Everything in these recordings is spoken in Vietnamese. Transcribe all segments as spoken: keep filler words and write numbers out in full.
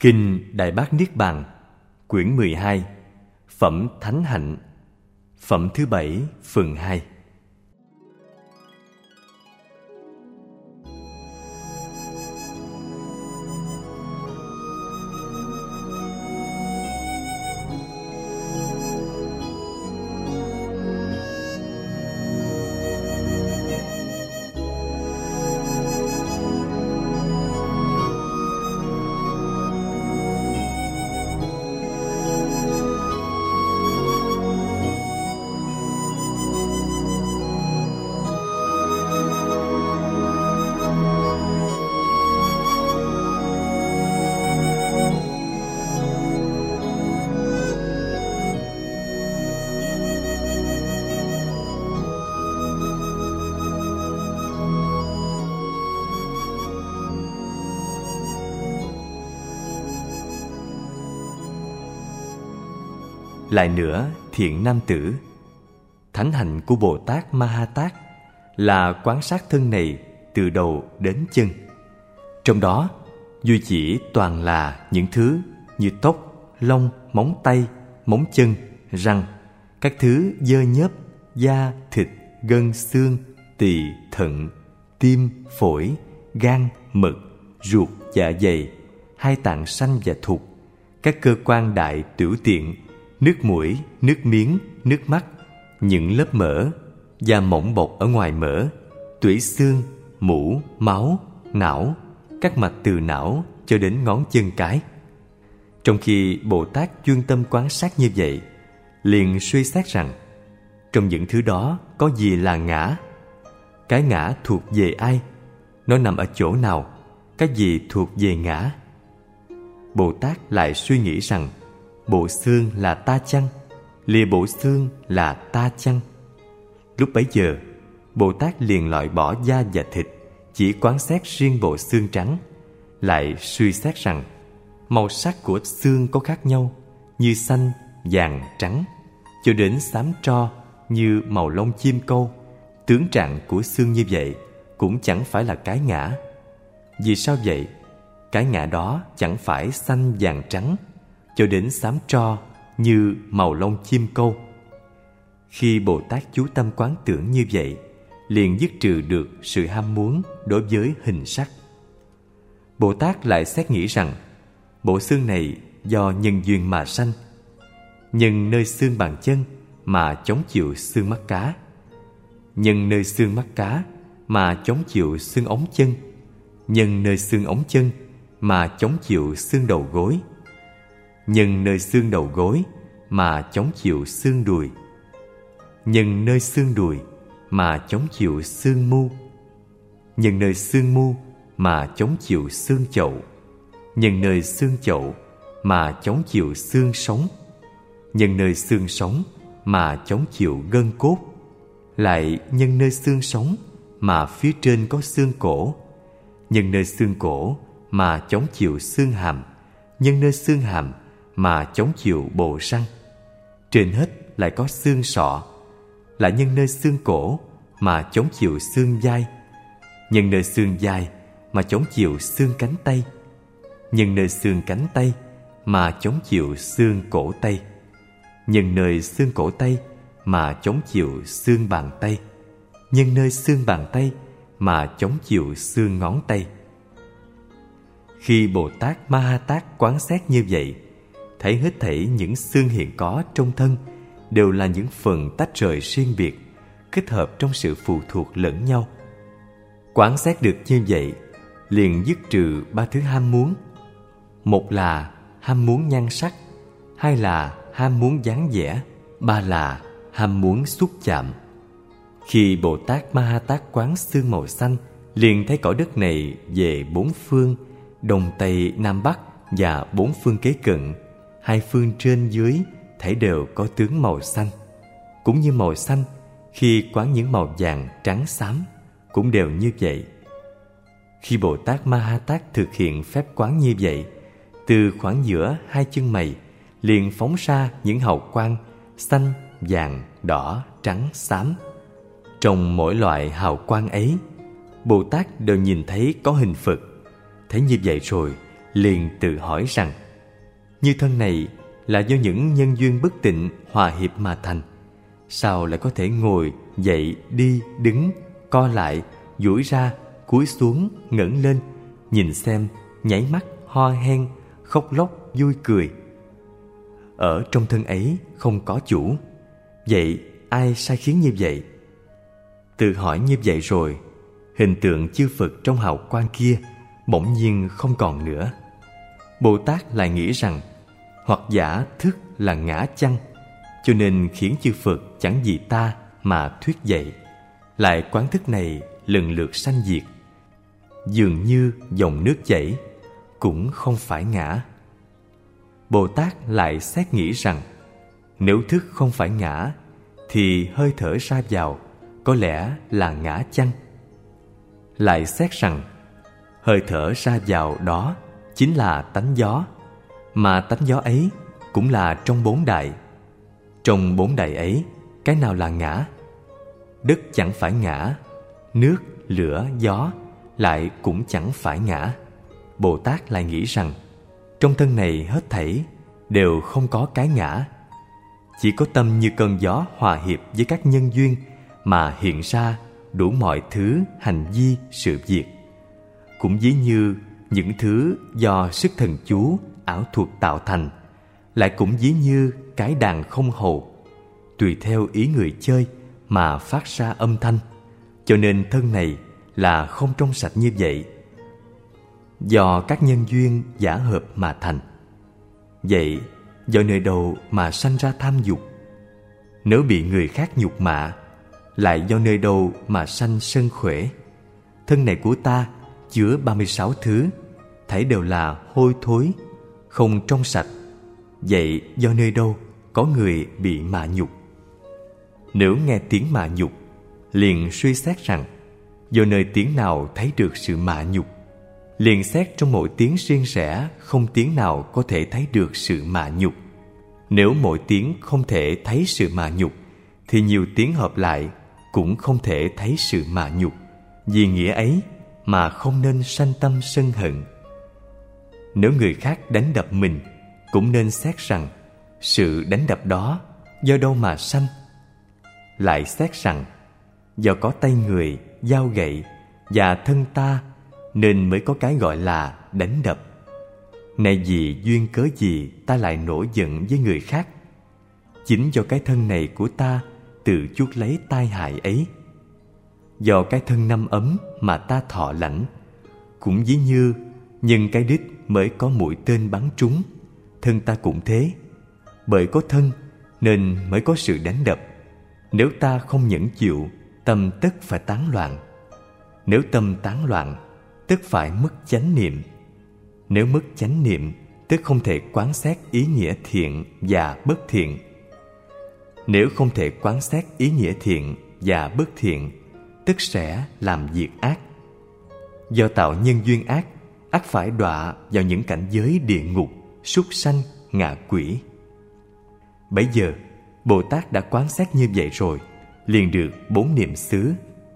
Kinh Đại Bát Niết Bàn, quyển mười hai, Phẩm Thánh Hạnh, phẩm thứ bảy, phần hai. Lại nữa, thiện nam tử, thánh hạnh của Bồ Tát Ma Ha Tát là quán sát thân này từ đầu đến chân. Trong đó, duy chỉ toàn là những thứ như tóc, lông, móng tay, móng chân, răng, các thứ dơ nhớp, da, thịt, gân, xương, tỳ, thận, tim, phổi, gan, mật, ruột, dạ dày, hai tạng sanh và thục, các cơ quan đại tiểu tiện, nước mũi, nước miếng, nước mắt, những lớp mỡ, da mỏng bọc ở ngoài mỡ, tủy xương, mũ, máu, não, các mạch từ não cho đến ngón chân cái. Trong khi Bồ Tát chuyên tâm quán sát như vậy, liền suy xét rằng trong những thứ đó có gì là ngã? Cái ngã thuộc về ai? Nó nằm ở chỗ nào? Cái gì thuộc về ngã? Bồ Tát lại suy nghĩ rằng bộ xương là ta chăng? Lìa bộ xương là ta chăng? Lúc bấy giờ, Bồ Tát liền loại bỏ da và thịt, chỉ quán xét riêng bộ xương trắng. Lại suy xét rằng màu sắc của xương có khác nhau, như xanh, vàng, trắng, cho đến xám tro như màu lông chim câu. Tướng trạng của xương như vậy cũng chẳng phải là cái ngã. Vì sao vậy? Cái ngã đó chẳng phải xanh, vàng, trắng, cho đến xám tro như màu lông chim câu. Khi Bồ Tát chú tâm quán tưởng như vậy, liền dứt trừ được sự ham muốn đối với hình sắc. Bồ Tát lại xét nghĩ rằng bộ xương này do nhân duyên mà sanh, nhân nơi xương bàn chân mà chống chịu xương mắt cá, nhân nơi xương mắt cá mà chống chịu xương ống chân, nhân nơi xương ống chân mà chống chịu xương đầu gối, nhân nơi xương đầu gối mà chống chịu xương đùi, nhân nơi xương đùi mà chống chịu xương mu, nhân nơi xương mu mà chống chịu xương chậu, nhân nơi xương chậu mà chống chịu xương sống, nhân nơi xương sống mà chống chịu gân cốt, lại nhân nơi xương sống mà phía trên có xương cổ, nhân nơi xương cổ mà chống chịu xương hàm, nhân nơi xương hàm mà chống chịu bộ răng. Trên hết lại có xương sọ, lại nhân nơi xương cổ mà chống chịu xương vai, nhân nơi xương vai mà chống chịu xương cánh tay, nhân nơi xương cánh tay mà chống chịu xương cổ tay, nhân nơi xương cổ tay mà chống chịu xương bàn tay, nhân nơi xương bàn tay mà chống chịu xương ngón tay. Khi Bồ Tát Ma Ha Tát quán xét như vậy, thấy hết thảy những xương hiện có trong thân đều là những phần tách rời riêng biệt, kết hợp trong sự phụ thuộc lẫn nhau. Quán xét được như vậy, liền dứt trừ ba thứ ham muốn. Một là ham muốn nhan sắc, hai là ham muốn dáng vẻ, ba là ham muốn xúc chạm. Khi Bồ Tát Ma Ha Tát quán xương màu xanh, liền thấy cõi đất này về bốn phương, đông tây nam bắc và bốn phương kế cận, hai phương trên dưới thảy đều có tướng màu xanh. Cũng như màu xanh, khi quán những màu vàng, trắng, xám cũng đều như vậy. Khi Bồ Tát Ma Ha Tát thực hiện phép quán như vậy, từ khoảng giữa hai chân mày liền phóng ra những hào quang xanh, vàng, đỏ, trắng, xám. Trong mỗi loại hào quang ấy, Bồ Tát đều nhìn thấy có hình Phật. Thấy như vậy rồi, liền tự hỏi rằng như thân này là do những nhân duyên bất tịnh hòa hiệp mà thành, sao lại có thể ngồi, dậy, đi, đứng, co lại, duỗi ra, cúi xuống, ngẩng lên, nhìn xem, nháy mắt, ho hen, khóc lóc, vui cười. Ở trong thân ấy không có chủ, vậy ai sai khiến như vậy? Tự hỏi như vậy rồi, hình tượng chư Phật trong hào quang kia bỗng nhiên không còn nữa. Bồ Tát lại nghĩ rằng hoặc giả thức là ngã chăng, cho nên khiến chư Phật chẳng vì ta mà thuyết dạy, lại quán thức này lần lượt sanh diệt, dường như dòng nước chảy, cũng không phải ngã. Bồ Tát lại xét nghĩ rằng nếu thức không phải ngã thì hơi thở ra vào có lẽ là ngã chăng? Lại xét rằng hơi thở ra vào đó chính là tánh gió, mà tánh gió ấy cũng là trong bốn đại. Trong bốn đại ấy, cái nào là ngã? Đất chẳng phải ngã, nước, lửa, gió lại cũng chẳng phải ngã. Bồ Tát lại nghĩ rằng trong thân này hết thảy đều không có cái ngã, chỉ có tâm như cơn gió hòa hiệp với các nhân duyên mà hiện ra đủ mọi thứ hành vi sự việc. Cũng ví như những thứ do sức thần chú ảo thuật tạo thành, lại cũng ví như cái đàn không hầu, tùy theo ý người chơi mà phát ra âm thanh, cho nên thân này là không trong sạch như vậy, do các nhân duyên giả hợp mà thành. Vậy do nơi đâu mà sanh ra tham dục? Nếu bị người khác nhục mạ, lại do nơi đâu mà sanh sân khỏe? Thân này của ta chứa ba mươi sáu thứ, thảy đều là hôi thối, không trong sạch. Vậy do nơi đâu có người bị mạ nhục? Nếu nghe tiếng mạ nhục, liền suy xét rằng do nơi tiếng nào thấy được sự mạ nhục, liền xét trong mỗi tiếng riêng rẽ không tiếng nào có thể thấy được sự mạ nhục. Nếu mỗi tiếng không thể thấy sự mạ nhục, thì nhiều tiếng hợp lại cũng không thể thấy sự mạ nhục. Vì nghĩa ấy mà không nên sanh tâm sân hận. Nếu người khác đánh đập mình, cũng nên xét rằng sự đánh đập đó do đâu mà sanh. Lại xét rằng do có tay người, dao gậy và thân ta nên mới có cái gọi là đánh đập. Này vì duyên cớ gì ta lại nổi giận với người khác? Chính do cái thân này của ta tự chuốc lấy tai hại ấy. Do cái thân năm ấm mà ta thọ lãnh, cũng ví như nhân cái đích mới có mũi tên bắn trúng, thân ta cũng thế. Bởi có thân nên mới có sự đánh đập. Nếu ta không nhẫn chịu, tâm tất phải tán loạn. Nếu tâm tán loạn, tức phải mất chánh niệm. Nếu mất chánh niệm, tức không thể quán xét ý nghĩa thiện và bất thiện. Nếu không thể quán xét ý nghĩa thiện và bất thiện, tức sẽ làm việc ác. Do tạo nhân duyên ác, ắt phải đọa vào những cảnh giới địa ngục, súc sanh, ngạ quỷ. Bấy giờ, Bồ Tát đã quán xét như vậy rồi, liền được bốn niệm xứ.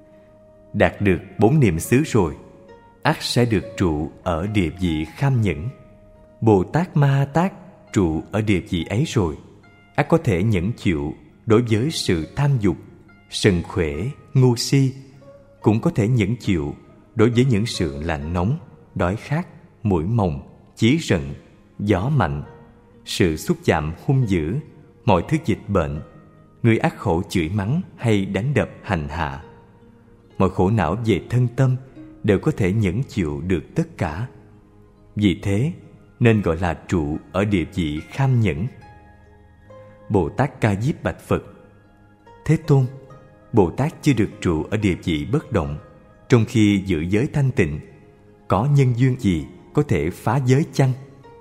Đạt được bốn niệm xứ rồi, ắt sẽ được trụ ở địa vị kham nhẫn. Bồ Tát Ma Ha Tát trụ ở địa vị ấy rồi, ắt có thể nhẫn chịu đối với sự tham dục, sân khỏe, ngu si, cũng có thể nhẫn chịu đối với những sự lạnh nóng, đói khát, muỗi mồng, chí rận, gió mạnh, sự xúc chạm hung dữ, mọi thứ dịch bệnh, người ác khẩu chửi mắng hay đánh đập hành hạ. Mọi khổ não về thân tâm đều có thể nhẫn chịu được tất cả. Vì thế nên gọi là trụ ở địa vị kham nhẫn. Bồ Tát Ca Diếp bạch Phật: Thế Tôn, Bồ Tát chưa được trụ ở địa vị bất động, trong khi giữ giới thanh tịnh, có nhân duyên gì có thể phá giới chăng?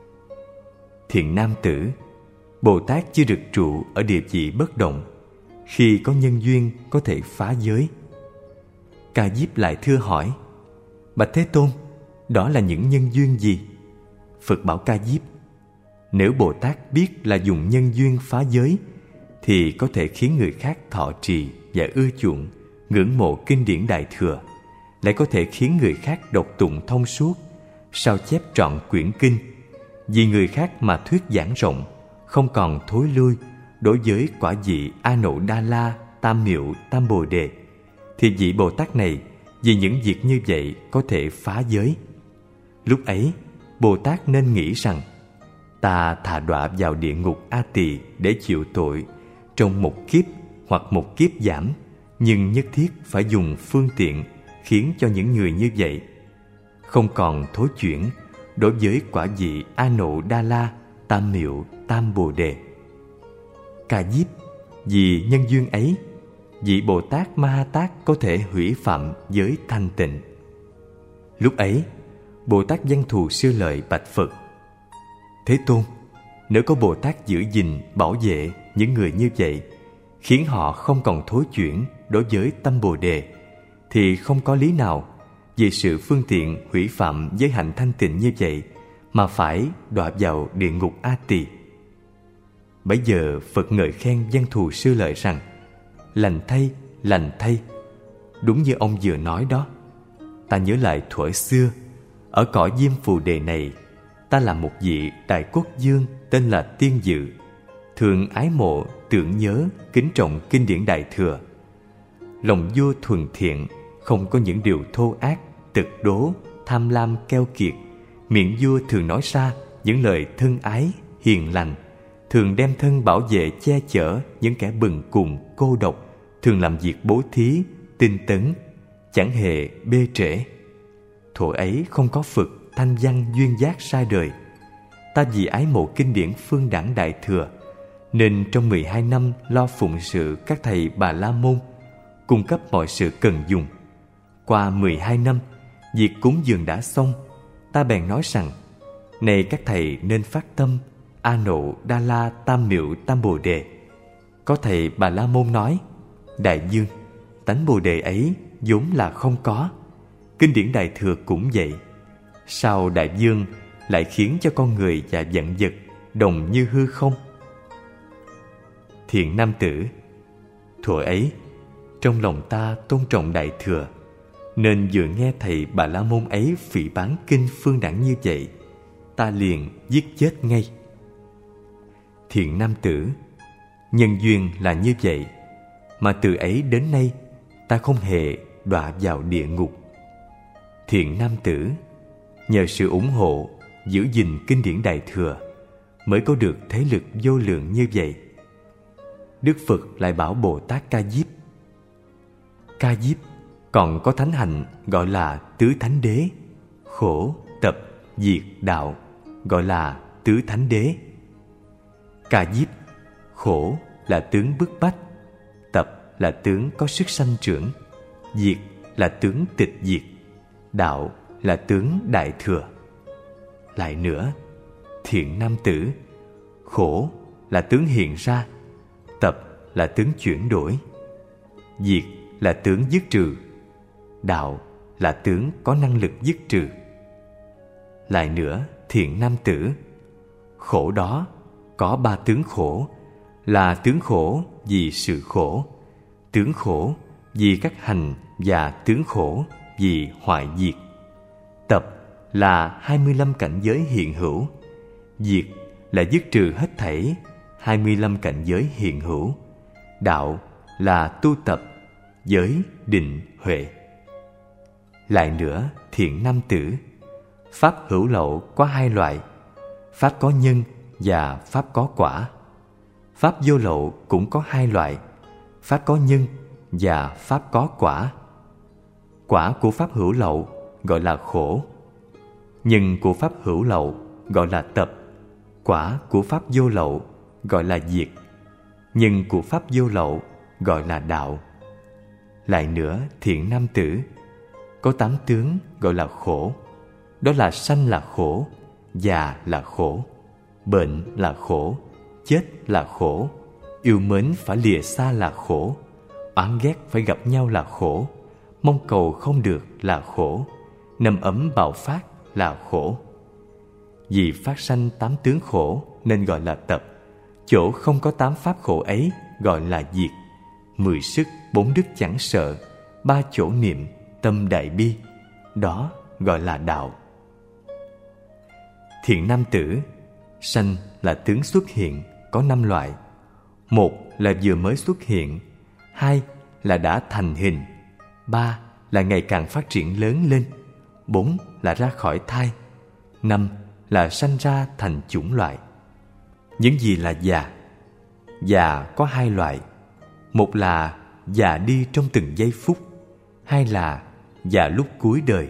Thiện nam tử, Bồ Tát chưa được trụ ở địa vị bất động, khi có nhân duyên có thể phá giới. Ca Diếp lại thưa hỏi: Bạch Thế Tôn, đó là những nhân duyên gì? Phật bảo Ca Diếp: Nếu Bồ Tát biết là dùng nhân duyên phá giới, thì có thể khiến người khác thọ trì và ưa chuộng, ngưỡng mộ kinh điển Đại Thừa, lại có thể khiến người khác đọc tụng thông suốt, sao chép trọn quyển kinh, vì người khác mà thuyết giảng rộng, không còn thối lui đối với quả vị A Nậu Đa La Tam Miệu Tam Bồ Đề, thì vị Bồ Tát này vì những việc như vậy có thể phá giới. Lúc ấy Bồ Tát nên nghĩ rằng ta thà đọa vào địa ngục A Tỳ để chịu tội trong một kiếp hoặc một kiếp giảm, nhưng nhất thiết phải dùng phương tiện khiến cho những người như vậy không còn thối chuyển đối với quả vị A Nậu Đa La Tam Miệu Tam Bồ Đề. Ca Diếp, vì nhân duyên ấy, vị Bồ Tát Ma Ha Tát có thể hủy phạm giới thanh tịnh. Lúc ấy Bồ Tát Văn Thù Sư Lợi bạch Phật: Thế Tôn, nếu có Bồ Tát giữ gìn bảo vệ những người như vậy, khiến họ không còn thối chuyển đối với tâm Bồ Đề, thì không có lý nào vì sự phương tiện hủy phạm giới hạnh thanh tịnh như vậy mà phải đọa vào địa ngục A Tỳ. Bấy giờ Phật ngợi khen Văn Thù Sư Lợi rằng: Lành thay, lành thay, đúng như ông vừa nói đó. Ta nhớ lại thuở xưa, ở cõi Diêm Phù Đề này, ta là một vị đại quốc vương tên là Tiên Dự, thường ái mộ, tưởng nhớ, kính trọng kinh điển Đại Thừa. Lòng vua thuần thiện, không có những điều thô ác, tật đố, tham lam keo kiệt. Miệng vua thường nói ra những lời thân ái, hiền lành, thường đem thân bảo vệ che chở những kẻ bần cùng, cô độc, thường làm việc bố thí, tinh tấn, chẳng hề bê trễ. Thuở ấy không có Phật thanh văn duyên giác sai đời. Ta vì ái mộ kinh điển phương đẳng Đại Thừa, nên trong mười hai năm lo phụng sự các thầy Bà La Môn, cung cấp mọi sự cần dùng. Qua mười hai năm, việc cúng dường đã xong, ta bèn nói rằng: Này các thầy nên phát tâm A Nậu Đa La Tam Miệu Tam Bồ Đề. Có thầy Bà La Môn nói: Đại vương, tánh Bồ Đề ấy vốn là không có. Kinh điển Đại Thừa cũng vậy. Sao đại vương lại khiến cho con người và vạn vật đồng như hư không? Thiện nam tử, thuở ấy trong lòng ta tôn trọng Đại Thừa, nên vừa nghe thầy Bà La Môn ấy phỉ báng kinh phương đẳng như vậy, ta liền giết chết ngay. Thiện nam tử, nhân duyên là như vậy, mà từ ấy đến nay ta không hề đọa vào địa ngục. Thiện nam tử, nhờ sự ủng hộ, giữ gìn kinh điển Đại Thừa mới có được thế lực vô lượng như vậy. Đức Phật lại bảo Bồ Tát Ca Diếp: Ca Diếp còn có thánh hạnh gọi là tứ thánh đế, khổ, tập, diệt, đạo gọi là tứ thánh đế. Ca Diếp, khổ là tướng bức bách, tập là tướng có sức sanh trưởng, diệt là tướng tịch diệt, đạo là tướng đại thừa. Lại nữa, thiện nam tử, khổ là tướng hiện ra, tập là tướng chuyển đổi, diệt là tướng dứt trừ, đạo là tướng có năng lực dứt trừ. Lại nữa, thiện nam tử, khổ đó có ba tướng khổ, là tướng khổ vì sự khổ, tướng khổ vì các hành và tướng khổ vì hoại diệt. Tập là hai mươi lăm cảnh giới hiện hữu, diệt là dứt trừ hết thảy hai mươi lăm cảnh giới hiện hữu, đạo là tu tập giới định huệ. Lại nữa, thiện nam tử, pháp hữu lậu có hai loại: pháp có nhân và pháp có quả. Pháp vô lậu cũng có hai loại: pháp có nhân và pháp có quả. Quả của pháp hữu lậu gọi là khổ, nhân của pháp hữu lậu gọi là tập, quả của pháp vô lậu gọi là diệt, nhân của pháp vô lậu gọi là đạo. Lại nữa, thiện nam tử, có tám tướng gọi là khổ. Đó là sanh là khổ, già là khổ, bệnh là khổ, chết là khổ, yêu mến phải lìa xa là khổ, oán ghét phải gặp nhau là khổ, mong cầu không được là khổ, nằm ấm bạo phát là khổ. Vì phát sanh tám tướng khổ nên gọi là tập. Chỗ không có tám pháp khổ ấy gọi là diệt. Mười sức, bốn đức chẳng sợ, ba chỗ niệm, tâm đại bi, đó gọi là đạo. thiện nam tử, sanh là tướng xuất hiện, có năm loại. Một là vừa mới xuất hiện, hai là đã thành hình, ba là ngày càng phát triển lớn lên, bốn là ra khỏi thai, năm là sanh ra thành chủng loại. Những gì là già? Già có hai loại. Một là già đi trong từng giây phút, hai là già lúc cuối đời.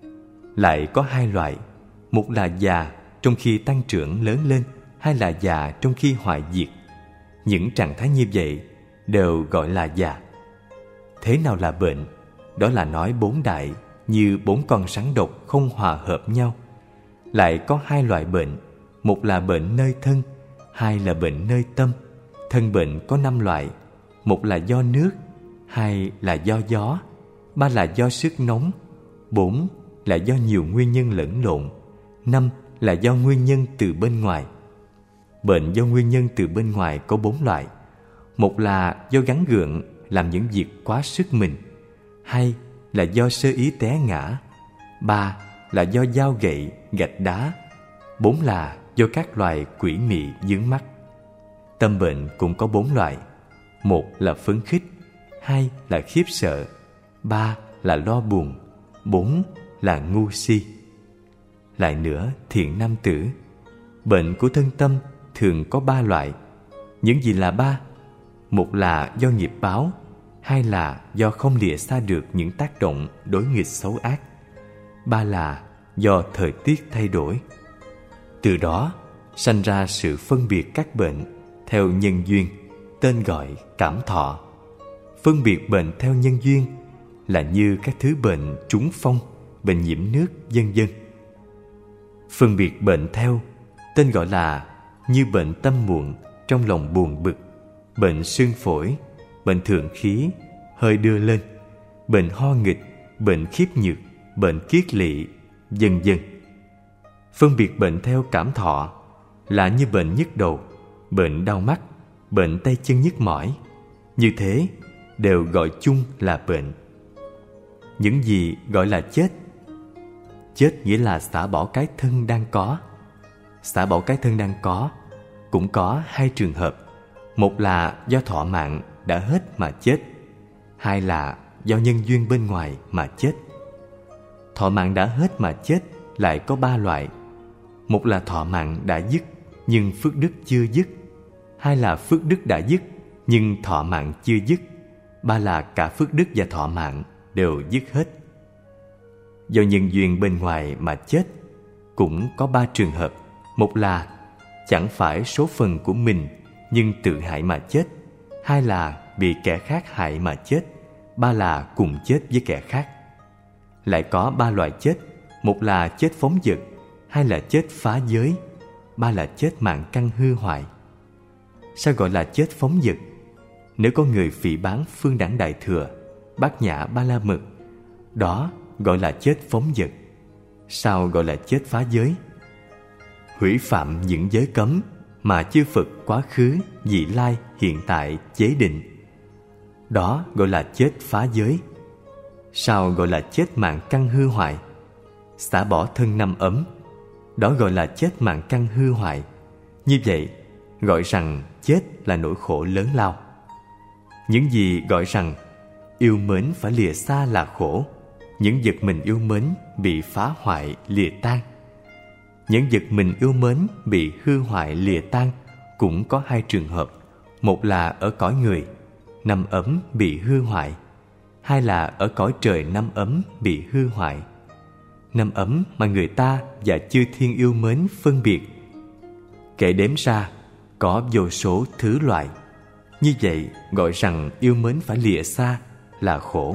Lại có hai loại. Một là già trong khi tăng trưởng lớn lên, hai là già trong khi hoại diệt. Những trạng thái như vậy đều gọi là già. Thế nào là bệnh? Đó là nói bốn đại như bốn con rắn độc không hòa hợp nhau. Lại có hai loại bệnh. Một là bệnh nơi thân, hai là bệnh nơi tâm. Thân bệnh có năm loại. Một là do nước, hai là do gió, ba là do sức nóng, bốn là do nhiều nguyên nhân lẫn lộn, năm là do nguyên nhân từ bên ngoài. Bệnh do nguyên nhân từ bên ngoài có bốn loại. Một là do gắng gượng làm những việc quá sức mình, hai là do sơ ý té ngã, ba là do dao gậy, gạch đá, bốn là do các loài quỷ mị dướng mắt. Tâm bệnh cũng có bốn loại. Một là phấn khích, hai là khiếp sợ, ba là lo buồn, bốn là ngu si. Lại nữa, thiện nam tử, bệnh của thân tâm thường có ba loại. Những gì là ba? Một là do nghiệp báo, hai là do không lìa xa được những tác động đối nghịch xấu ác, ba là do thời tiết thay đổi. Từ đó sanh ra sự phân biệt các bệnh theo nhân duyên, tên gọi cảm thọ. Phân biệt bệnh theo nhân duyên là như các thứ bệnh trúng phong, bệnh nhiễm nước, vân vân. Phân biệt bệnh theo tên gọi là như bệnh tâm muộn, trong lòng buồn bực, bệnh xương phổi, bệnh thượng khí, hơi đưa lên, bệnh ho nghịch, bệnh khiếp nhược, bệnh kiết lỵ, vân vân. Phân biệt bệnh theo cảm thọ là như bệnh nhức đầu, bệnh đau mắt, bệnh tay chân nhức mỏi. Như thế đều gọi chung là bệnh. Những gì gọi là chết? Chết nghĩa là xả bỏ cái thân đang có. Xả bỏ cái thân đang có cũng có hai trường hợp. Một là do thọ mạng đã hết mà chết, hai là do nhân duyên bên ngoài mà chết. Thọ mạng đã hết mà chết lại có ba loại. Một là thọ mạng đã dứt nhưng phước đức chưa dứt, hai là phước đức đã dứt nhưng thọ mạng chưa dứt, ba là cả phước đức và thọ mạng đều dứt hết. Do nhân duyên bên ngoài mà chết cũng có ba trường hợp. Một là chẳng phải số phận của mình nhưng tự hại mà chết, hai là bị kẻ khác hại mà chết, ba là cùng chết với kẻ khác. Lại có ba loại chết. Một là chết phóng dật, hai là chết phá giới, ba là chết mạng căn hư hoại. Sao gọi là chết phóng dật? Nếu có người phỉ báng Phương Đẳng Đại Thừa, Bát Nhã Ba La Mật, đó gọi là chết phóng dật. Sao gọi là chết phá giới? Hủy phạm những giới cấm mà chư Phật quá khứ, vị lai, hiện tại chế định, đó gọi là chết phá giới. Sao gọi là chết mạng căn hư hoại? Xả bỏ thân năm ấm, đó gọi là chết mạng căn hư hoại. Như vậy gọi rằng chết là nỗi khổ lớn lao. Những gì gọi rằng yêu mến phải lìa xa là khổ. Những vật mình yêu mến bị phá hoại lìa tan. Những vật mình yêu mến bị hư hoại lìa tan cũng có hai trường hợp. Một là ở cõi người, năm ấm bị hư hoại, hai là ở cõi trời năm ấm bị hư hoại. Năm ấm mà người ta và chư thiên yêu mến phân biệt, kể đếm ra có vô số thứ loại. Như vậy gọi rằng yêu mến phải lìa xa là khổ.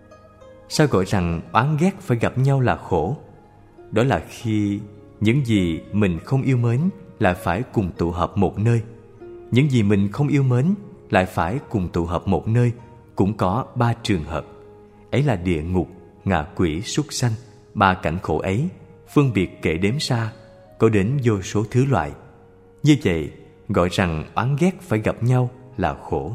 Sao gọi rằng oán ghét phải gặp nhau là khổ? Đó là khi những gì mình không yêu mến lại phải cùng tụ hợp một nơi. Những gì mình không yêu mến lại phải cùng tụ hợp một nơi cũng có ba trường hợp. Ấy là địa ngục, ngạ quỷ, súc sanh. Ba cảnh khổ ấy phân biệt kể đếm ra có đến vô số thứ loại. Như vậy gọi rằng oán ghét phải gặp nhau là khổ.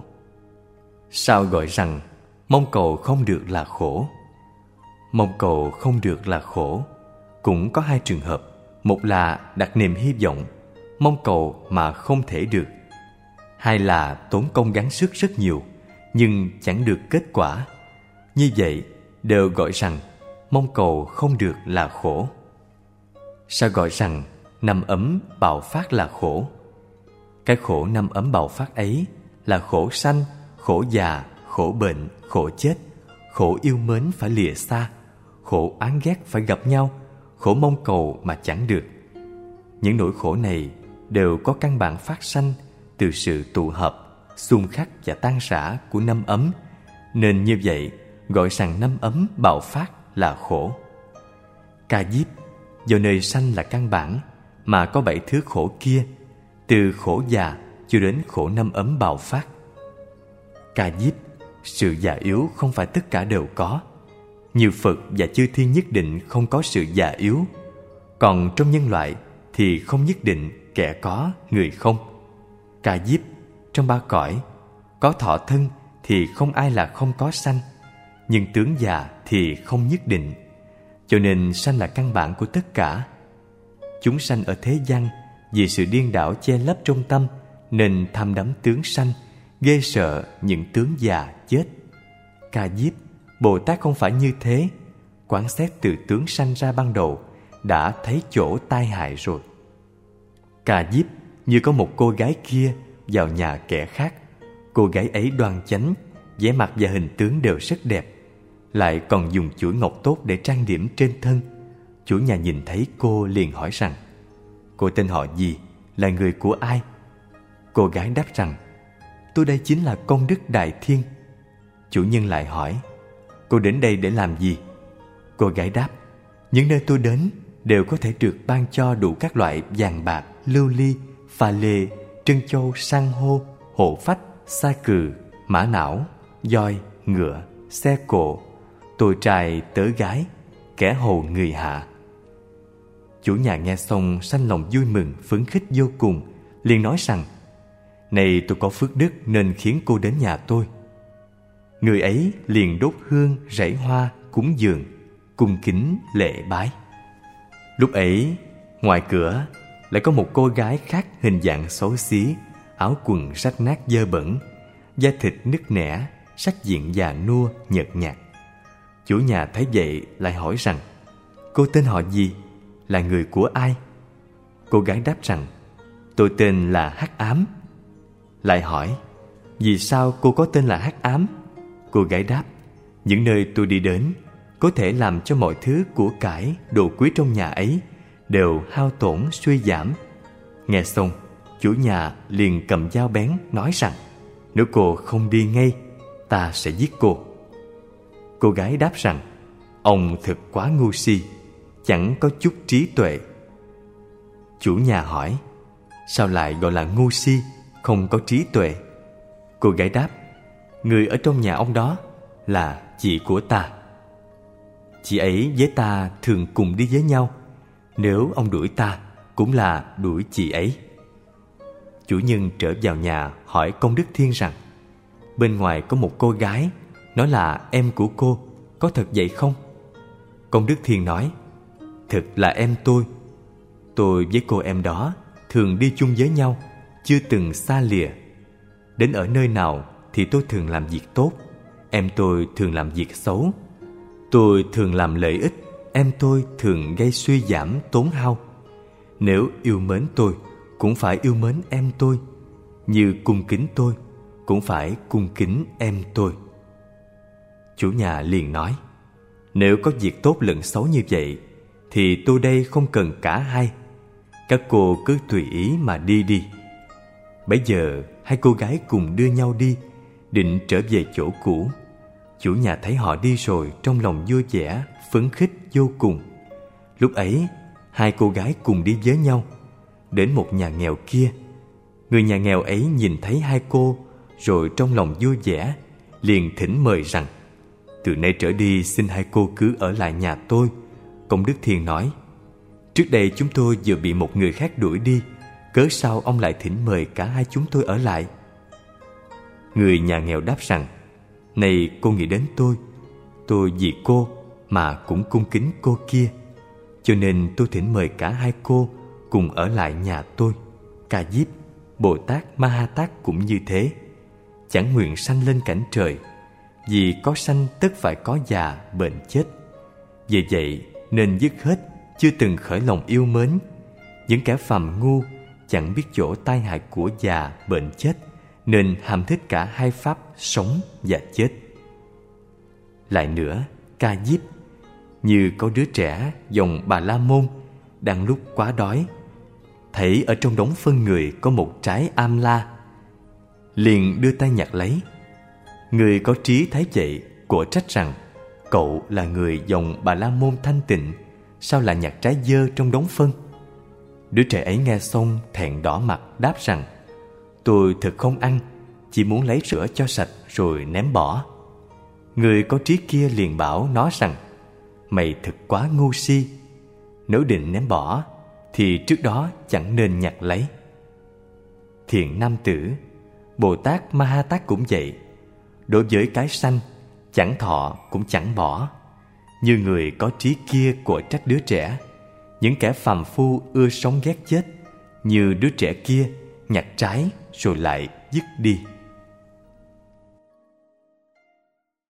Sao gọi rằng mong cầu không được là khổ? Mong cầu không được là khổ cũng có hai trường hợp. một là đặt niềm hy vọng, mong cầu mà không thể được. Hai là tốn công gắng sức rất nhiều, nhưng chẳng được kết quả. Như vậy, đều gọi rằng mong cầu không được là khổ. Sao gọi rằng năm ấm bạo phát là khổ? Cái khổ năm ấm bạo phát ấy là khổ sanh, khổ già, khổ bệnh, khổ chết, khổ yêu mến phải lìa xa, khổ oán ghét phải gặp nhau, khổ mong cầu mà chẳng được. Những nỗi khổ này đều có căn bản phát sanh từ sự tụ hợp, xung khắc và tan rã của năm ấm, nên như vậy gọi rằng năm ấm bạo phát là khổ. Ca diếp do nơi sanh là căn bản mà có bảy thứ khổ kia, từ khổ già cho đến khổ năm ấm bạo phát. Ca diếp, sự già yếu không phải tất cả đều có. Nhiều Phật và chư thiên nhất định không có sự già yếu, còn trong nhân loại thì không nhất định kẻ có người không. Ca diếp, trong ba cõi, có thọ thân thì không ai là không có sanh, nhưng tướng già thì không nhất định. Cho nên sanh là căn bản của tất cả. Chúng sanh ở thế gian vì sự điên đảo che lấp trong tâm, nên tham đắm tướng sanh, ghê sợ những tướng già chết. Ca diếp, Bồ Tát không phải như thế. Quán xét từ tướng sanh ra ban đầu đã thấy chỗ tai hại rồi. Ca diếp, như có một cô gái kia vào nhà kẻ khác. Cô gái ấy đoan chánh, vẻ mặt và hình tướng đều rất đẹp, lại còn dùng chuỗi ngọc tốt để trang điểm trên thân. Chủ nhà nhìn thấy cô liền hỏi rằng: cô tên họ gì, là người của ai? Cô gái đáp rằng: tôi đây chính là công đức Đại Thiên. Chủ nhân lại hỏi: cô đến đây để làm gì? Cô gái đáp: những nơi tôi đến đều có thể được ban cho đủ các loại vàng bạc, lưu ly, pha lê, trân châu, san hô, hộ phách, sa cừ, mã não, voi, ngựa, xe cộ, tôi trai tớ gái, kẻ hầu người hạ. Chủ nhà nghe xong sanh lòng vui mừng, phấn khích vô cùng, liền nói rằng: này tôi có phước đức nên khiến cô đến nhà tôi. Người ấy liền đốt hương, rải hoa, cúng dường, cung kính lễ bái. Lúc ấy, ngoài cửa lại có một cô gái khác hình dạng xấu xí, áo quần rách nát dơ bẩn, da thịt nứt nẻ, sắc diện già nua nhợt nhạt. Chủ nhà thấy vậy lại hỏi rằng: cô tên họ gì, là người của ai? Cô gái đáp rằng: tôi tên là Hắc Ám. Lại hỏi: vì sao cô có tên là Hắc Ám? Cô gái đáp: những nơi tôi đi đến có thể làm cho mọi thứ của cải, đồ quý trong nhà ấy đều hao tổn suy giảm. Nghe xong, chủ nhà liền cầm dao bén nói rằng: nếu cô không đi ngay, ta sẽ giết cô. Cô gái đáp rằng: ông thật quá ngu si, chẳng có chút trí tuệ. Chủ nhà hỏi: sao lại gọi là ngu si, không có trí tuệ? Cô gái đáp: người ở trong nhà ông đó là chị của ta. Chị ấy với ta thường cùng đi với nhau. Nếu ông đuổi ta, cũng là đuổi chị ấy. Chủ nhân trở vào nhà hỏi Công Đức Thiên rằng: bên ngoài có một cô gái, nói là em của cô, có thật vậy không? Công Đức Thiên nói: thật là em tôi. Tôi với cô em đó thường đi chung với nhau, chưa từng xa lìa. Đến ở nơi nào thì tôi thường làm việc tốt, em tôi thường làm việc xấu. Tôi thường làm lợi ích, em tôi thường gây suy giảm tốn hao. Nếu yêu mến tôi, cũng phải yêu mến em tôi. Như cung kính tôi, cũng phải cung kính em tôi. Chủ nhà liền nói: nếu có việc tốt lẫn xấu như vậy, thì tôi đây không cần cả hai. Các cô cứ tùy ý mà đi đi. Bấy giờ hai cô gái cùng đưa nhau đi, định trở về chỗ cũ. Chủ nhà thấy họ đi rồi, trong lòng vui vẻ, phấn khích vô cùng. Lúc ấy, hai cô gái cùng đi với nhau, đến một nhà nghèo kia. Người nhà nghèo ấy nhìn thấy hai cô, rồi trong lòng vui vẻ, liền thỉnh mời rằng: từ nay trở đi xin hai cô cứ ở lại nhà tôi. Công Đức Thiên nói: trước đây chúng tôi vừa bị một người khác đuổi đi, cớ sao ông lại thỉnh mời cả hai chúng tôi ở lại? Người nhà nghèo đáp rằng: này cô nghĩ đến tôi, tôi vì cô mà cũng cung kính cô kia. cho nên tôi thỉnh mời cả hai cô cùng ở lại nhà tôi. Ca Diếp, Bồ Tát Ma Ha Tát cũng như thế, chẳng nguyện sanh lên cảnh trời, vì có sanh tất phải có già bệnh chết. Vì vậy nên dứt hết, chưa từng khởi lòng yêu mến. Những kẻ phàm ngu chẳng biết chỗ tai hại của già bệnh chết, nên ham thích cả hai pháp sống và chết. Lại nữa, Ca Diếp, như có đứa trẻ dòng Bà La Môn đang lúc quá đói, thấy ở trong đống phân người có một trái am la, liền đưa tay nhặt lấy. Người có trí thấy vậy, của trách rằng: cậu là người dòng Bà La Môn thanh tịnh, sao lại nhặt trái dơ trong đống phân? Đứa trẻ ấy nghe xong thẹn đỏ mặt, đáp rằng: tôi thật không ăn, chỉ muốn lấy rửa cho sạch rồi ném bỏ. Người có trí kia liền bảo nó rằng: mày thật quá ngu si, nếu định ném bỏ thì trước đó chẳng nên nhặt lấy. Thiện nam tử, Bồ Tát Ma Ha Tát cũng vậy. Đối với cái sanh, chẳng thọ cũng chẳng bỏ. Như người có trí kia của trách đứa trẻ. Những kẻ phàm phu ưa sống ghét chết, như đứa trẻ kia nhặt trái rồi lại dứt đi.